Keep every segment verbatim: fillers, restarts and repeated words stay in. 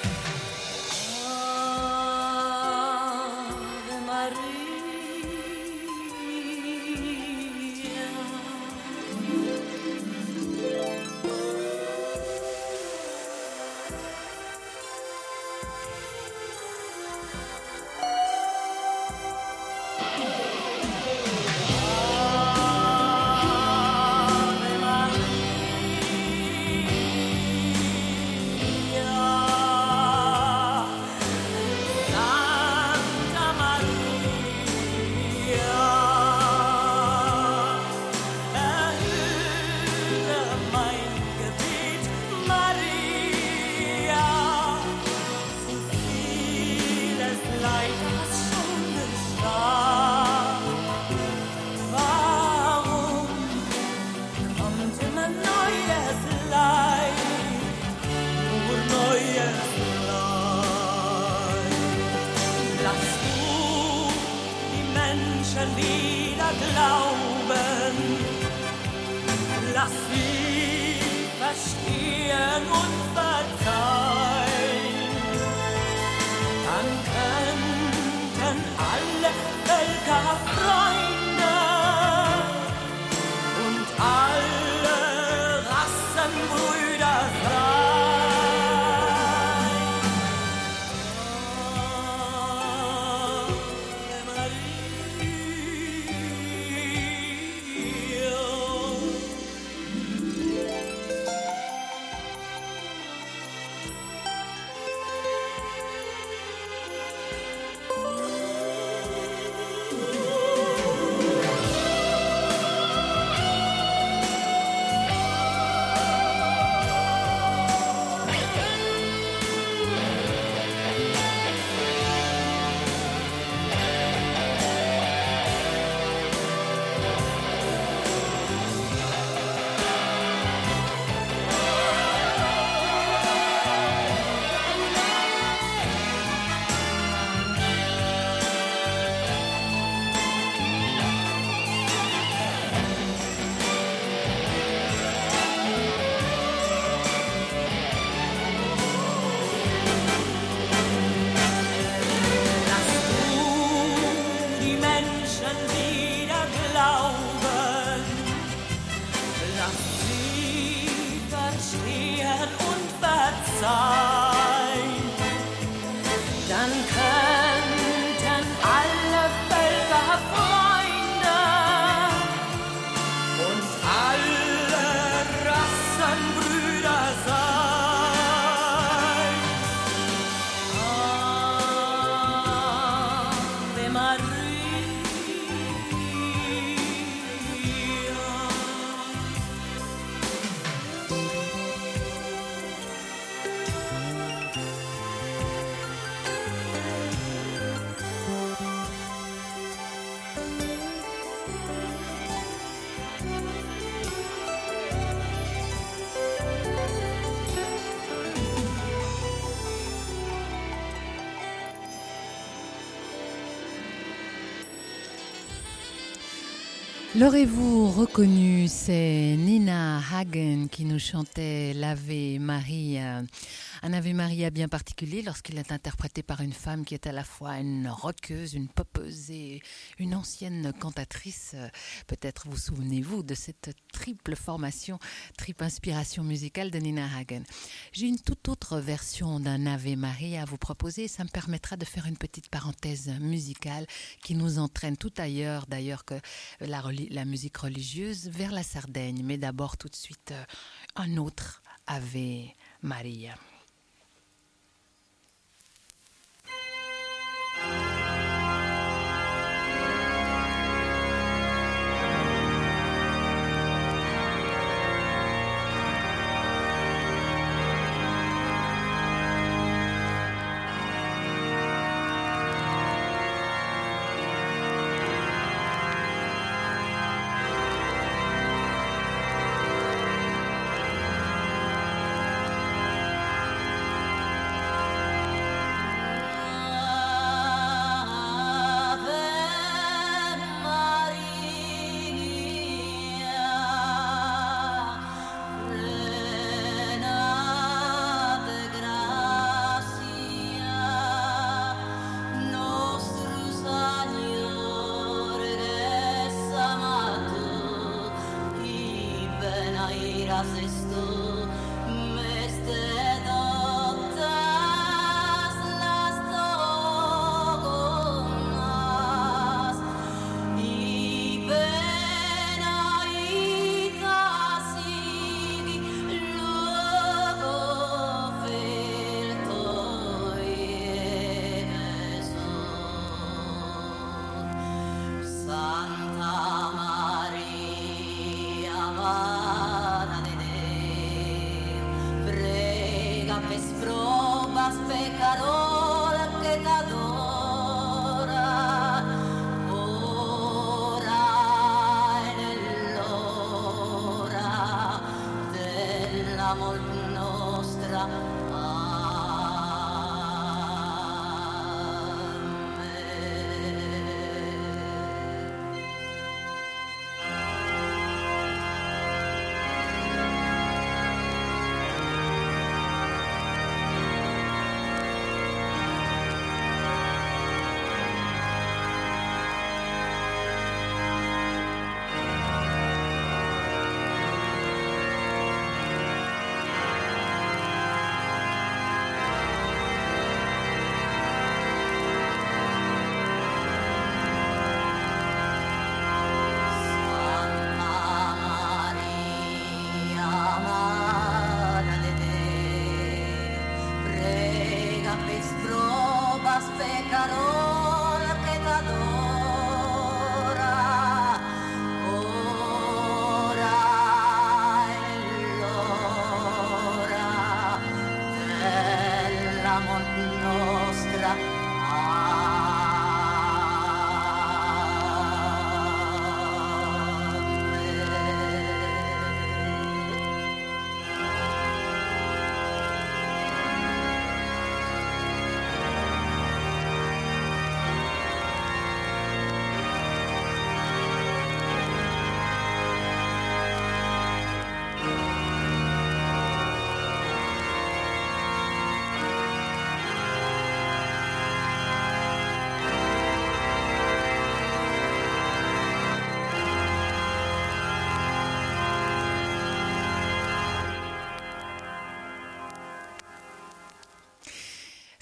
L'aurez-vous reconnu, c'est Nina Hagen qui nous chantait l'Ave Maria. Un Ave Maria bien particulier lorsqu'il est interprété par une femme qui est à la fois une rockeuse, une popeuse et une ancienne cantatrice. Peut-être vous souvenez-vous de cette triple formation, triple inspiration musicale de Nina Hagen. J'ai une toute autre version d'un Ave Maria à vous proposer. Ça me permettra de faire une petite parenthèse musicale qui nous entraîne tout ailleurs d'ailleurs que la, la musique religieuse, vers la Sardaigne. Mais d'abord tout de suite un autre Ave Maria.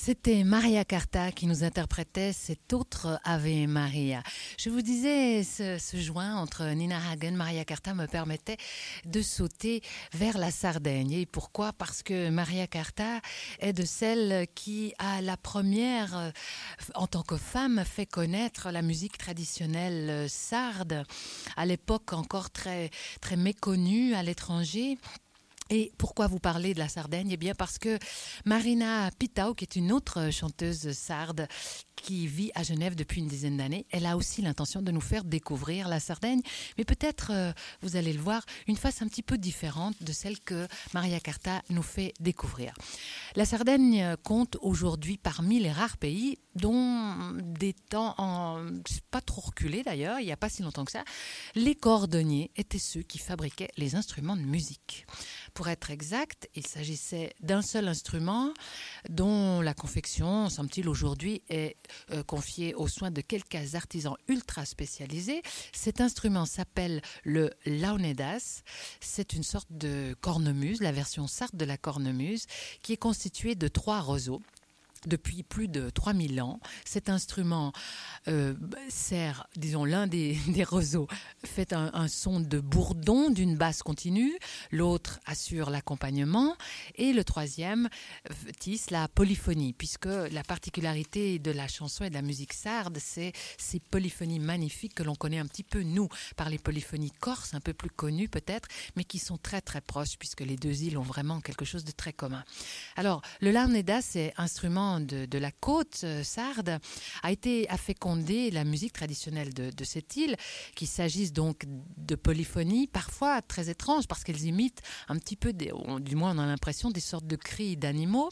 C'était Maria Carta qui nous interprétait cet autre Ave Maria. Je vous disais, ce, ce joint entre Nina Hagen et Maria Carta me permettait de sauter vers la Sardaigne. Et pourquoi ? Parce que Maria Carta est de celles qui, à la première, en tant que femme, fait connaître la musique traditionnelle sarde, à l'époque encore très, très méconnue à l'étranger. Et pourquoi vous parlez de la Sardaigne ? Eh bien parce que Marina Pitau, qui est une autre chanteuse sarde qui vit à Genève depuis une dizaine d'années, elle a aussi l'intention de nous faire découvrir la Sardaigne, mais peut-être, euh, vous allez le voir, une face un petit peu différente de celle que Maria Carta nous fait découvrir. La Sardaigne compte aujourd'hui parmi les rares pays dont des temps, en, pas trop reculés d'ailleurs, il n'y a pas si longtemps que ça, les cordonniers étaient ceux qui fabriquaient les instruments de musique. Pour être exact, il s'agissait d'un seul instrument dont la confection, semble-t-il aujourd'hui, est euh, confiée aux soins de quelques artisans ultra spécialisés. Cet instrument s'appelle le launedas. C'est une sorte de cornemuse, la version sarde de la cornemuse, qui est constituée de trois roseaux. Depuis plus de trois mille ans, cet instrument euh, sert, disons, l'un des, des roseaux fait un, un son de bourdon d'une basse continue, l'autre assure l'accompagnement et le troisième tisse la polyphonie, puisque la particularité de la chanson et de la musique sarde, c'est ces polyphonies magnifiques que l'on connaît un petit peu, nous, par les polyphonies corses, un peu plus connues peut-être, mais qui sont très très proches, puisque les deux îles ont vraiment quelque chose de très commun. Alors, le launedas, c'est instrument De, de la côte euh, sarde, a été a fécondé la musique traditionnelle de, de cette île, qu'il s'agisse donc de polyphonies, parfois très étranges, parce qu'elles imitent un petit peu, des, du moins on a l'impression, des sortes de cris d'animaux.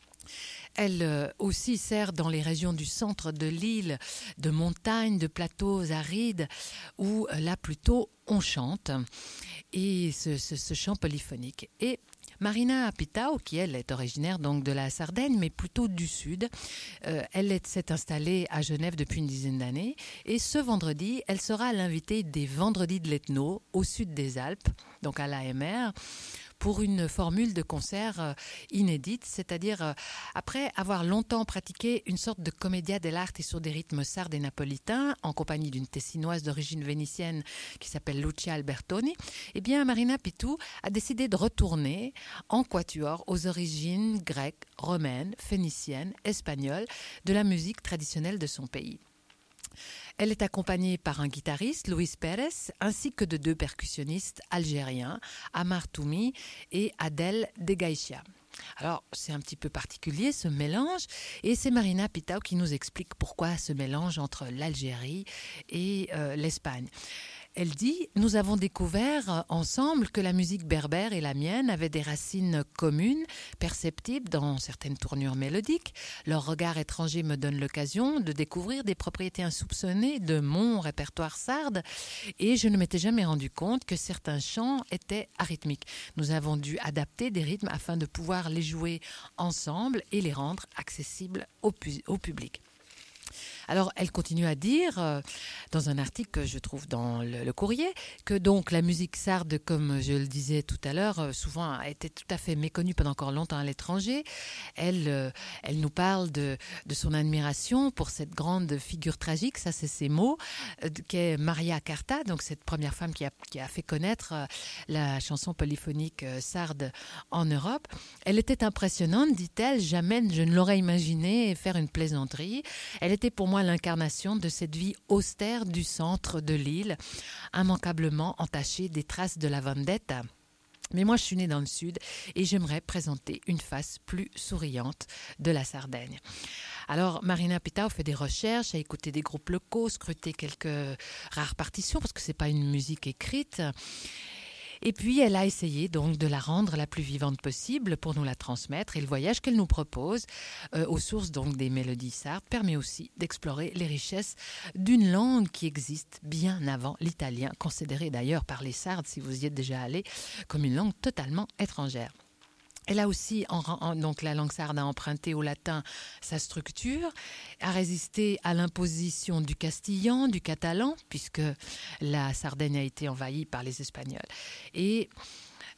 Elle euh, aussi sert dans les régions du centre de l'île, de montagnes, de plateaux arides, où euh, là plutôt on chante, et ce, ce, ce chant polyphonique. Et Marina Pitau, qui elle est originaire donc de la Sardaigne, mais plutôt du sud, euh, elle est, s'est installée à Genève depuis une dizaine d'années, et ce vendredi, elle sera l'invitée des Vendredis de l'Ethno, au sud des Alpes, donc à l'A M R, pour une formule de concert euh, inédite, c'est-à-dire euh, après avoir longtemps pratiqué une sorte de commedia dell'arte sur des rythmes sardes et napolitains, en compagnie d'une tessinoise d'origine vénitienne qui s'appelle Lucia Albertoni, eh bien Marina Pitau a décidé de retourner en quatuor aux origines grecques, romaines, phéniciennes, espagnoles, de la musique traditionnelle de son pays. Elle est accompagnée par un guitariste, Luis Pérez, ainsi que de deux percussionnistes algériens, Amar Toumi et Adel Degaïchia. Alors, c'est un petit peu particulier ce mélange, et c'est Marina Pitau qui nous explique pourquoi ce mélange entre l'Algérie et euh, l'Espagne. Elle dit « Nous avons découvert ensemble que la musique berbère et la mienne avaient des racines communes, perceptibles dans certaines tournures mélodiques. Leur regard étranger me donne l'occasion de découvrir des propriétés insoupçonnées de mon répertoire sarde et je ne m'étais jamais rendu compte que certains chants étaient arythmiques. Nous avons dû adapter des rythmes afin de pouvoir les jouer ensemble et les rendre accessibles au, pu- au public. » Alors, elle continue à dire, euh, dans un article que je trouve dans le, le Courrier, que donc la musique sarde, comme je le disais tout à l'heure, euh, souvent a été tout à fait méconnue pendant encore longtemps à l'étranger. Elle, euh, elle nous parle de, de son admiration pour cette grande figure tragique, ça c'est ses mots, euh, qu'est Maria Carta, donc cette première femme qui a, qui a fait connaître euh, la chanson polyphonique euh, sarde en Europe. Elle était impressionnante, dit-elle, jamais je ne l'aurais imaginé faire une plaisanterie. Elle était pour moi l'incarnation de cette vie austère du centre de l'île, immanquablement entachée des traces de la vendetta. Mais moi, je suis née dans le sud et j'aimerais présenter une face plus souriante de la Sardaigne. Alors, Marina Pitau fait des recherches, a écouté des groupes locaux, scruté quelques rares partitions, parce que ce n'est pas une musique écrite. Et puis, elle a essayé donc de la rendre la plus vivante possible pour nous la transmettre. Et le voyage qu'elle nous propose euh, aux sources donc des mélodies sardes permet aussi d'explorer les richesses d'une langue qui existe bien avant l'italien, considéré d'ailleurs par les Sardes, si vous y êtes déjà allé, comme une langue totalement étrangère. Elle a aussi, en, en, donc la langue sarde a emprunté au latin sa structure, a résisté à l'imposition du castillan, du catalan, puisque la Sardaigne a été envahie par les Espagnols. Et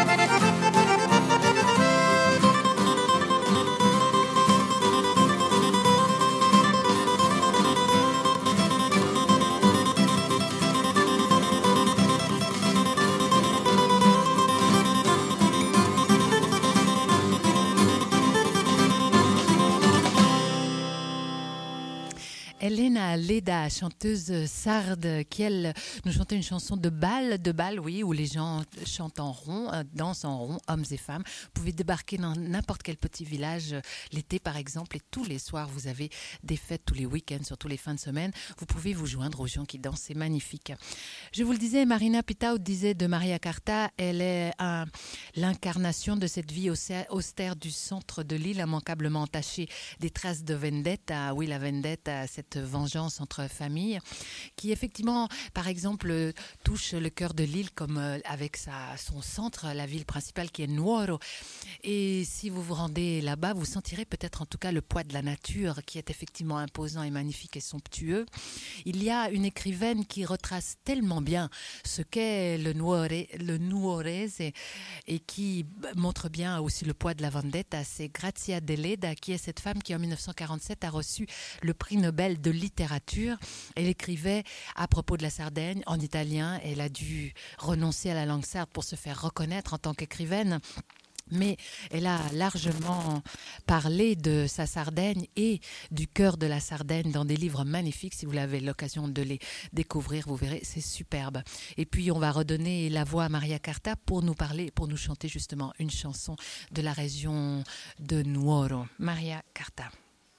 Elena Leda, chanteuse sarde, qui elle nous chantait une chanson de bal, de bal, oui, où les gens chantent en rond, dansent en rond, hommes et femmes. Vous pouvez débarquer dans n'importe quel petit village l'été par exemple, et tous les soirs vous avez des fêtes, tous les week-ends, surtout les fins de semaine. Vous pouvez vous joindre aux gens qui dansent, c'est magnifique. Je vous le disais, Marina Pitao disait de Maria Carta, elle est un, l'incarnation de cette vie austère du centre de l'île, immanquablement entachée des traces de vendetta. Oui, la vendetta, cette vengeance entre familles, qui effectivement, par exemple, touche le cœur de l'île comme euh, avec sa, son centre, la ville principale qui est Nuoro. Et si vous vous rendez là-bas, vous sentirez peut-être en tout cas le poids de la nature qui est effectivement imposant et magnifique et somptueux. Il y a une écrivaine qui retrace tellement bien ce qu'est le, Nuore, le Nuorese et, et qui montre bien aussi le poids de la vendetta. C'est Grazia Deledda qui est cette femme qui en dix-neuf cent quarante-sept a reçu le prix Nobel de littérature. Elle écrivait à propos de la Sardaigne en italien. Elle a dû renoncer à la langue sarde pour se faire reconnaître en tant qu'écrivaine. Mais elle a largement parlé de sa Sardaigne et du cœur de la Sardaigne dans des livres magnifiques. Si vous avez l'occasion de les découvrir, vous verrez, c'est superbe. Et puis, on va redonner la voix à Maria Carta pour nous parler, pour nous chanter justement une chanson de la région de Nuoro. Maria Carta.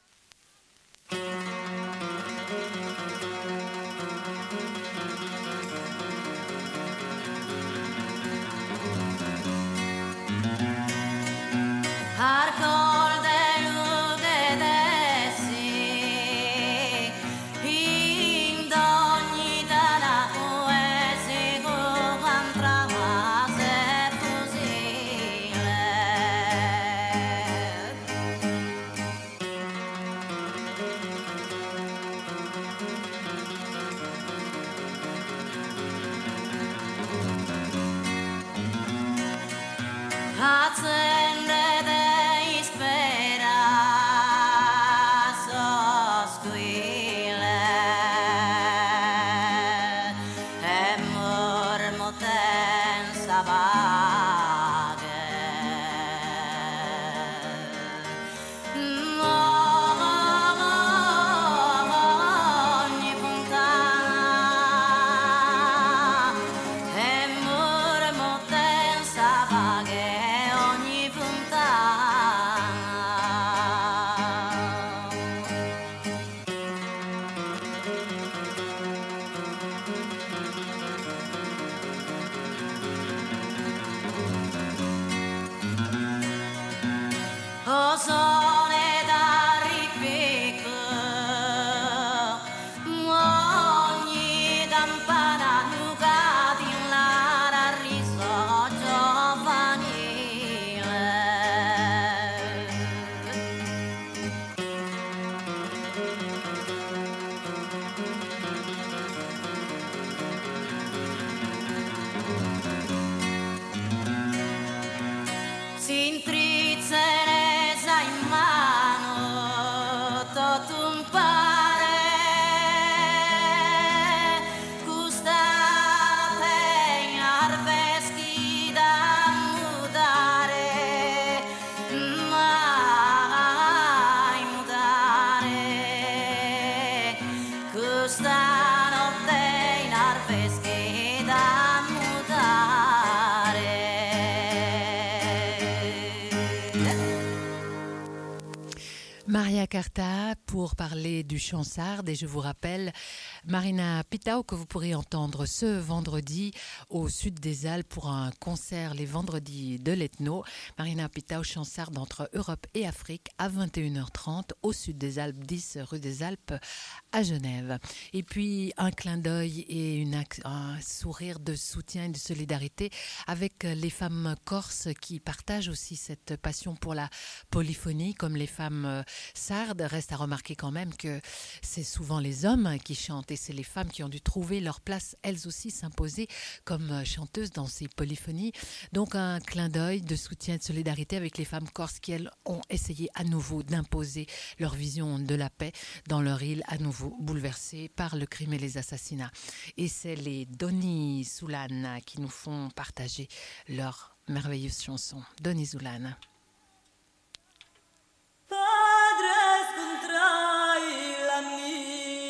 Maria Carta pour parler du chant sarde et je vous rappelle Marina Pitao que vous pourrez entendre ce vendredi au sud des Alpes pour un concert les vendredis de l'Ethno. Marina Pitao, chant sarde entre Europe et Afrique à vingt et une heures trente au sud des Alpes, dix rue des Alpes à Genève. Et puis un clin d'œil et une, un sourire de soutien et de solidarité avec les femmes corses qui partagent aussi cette passion pour la polyphonie comme les femmes sardes. Reste à remarquer quand même que c'est souvent les hommes qui chantent et c'est les femmes qui ont dû trouver leur place, elles aussi s'imposer comme chanteuses dans ces polyphonies. Donc un clin d'œil de soutien et de solidarité avec les femmes corses qui, elles, ont essayé à nouveau d'imposer leur vision de la paix dans leur île, à nouveau bouleversée par le crime et les assassinats. Et c'est les Doni Zulana qui nous font partager leur merveilleuse chanson. Doni Zulana. Padres contrai la mia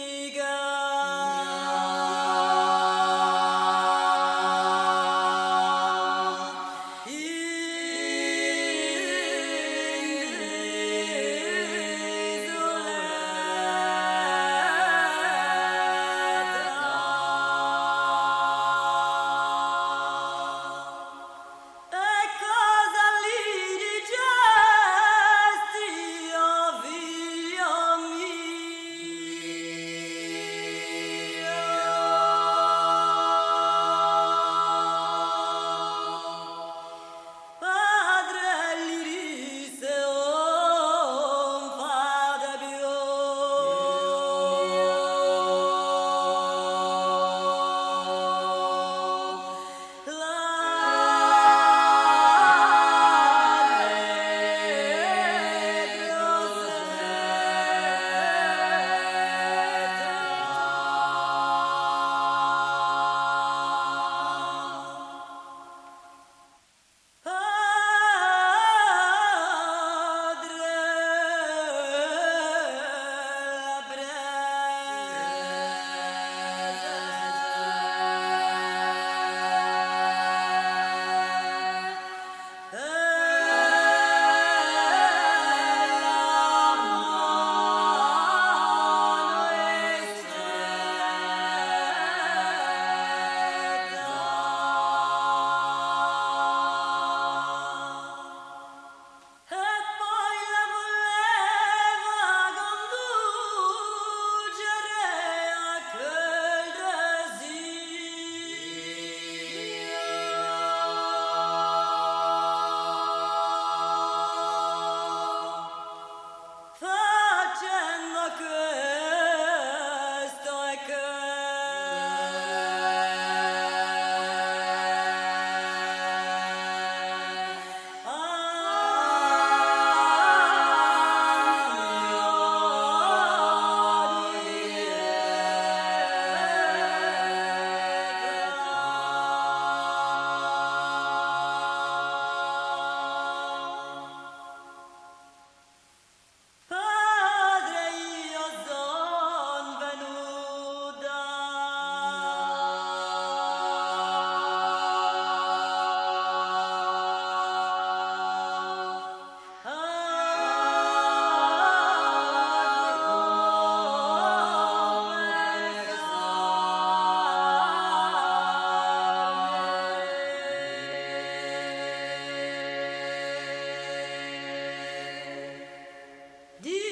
di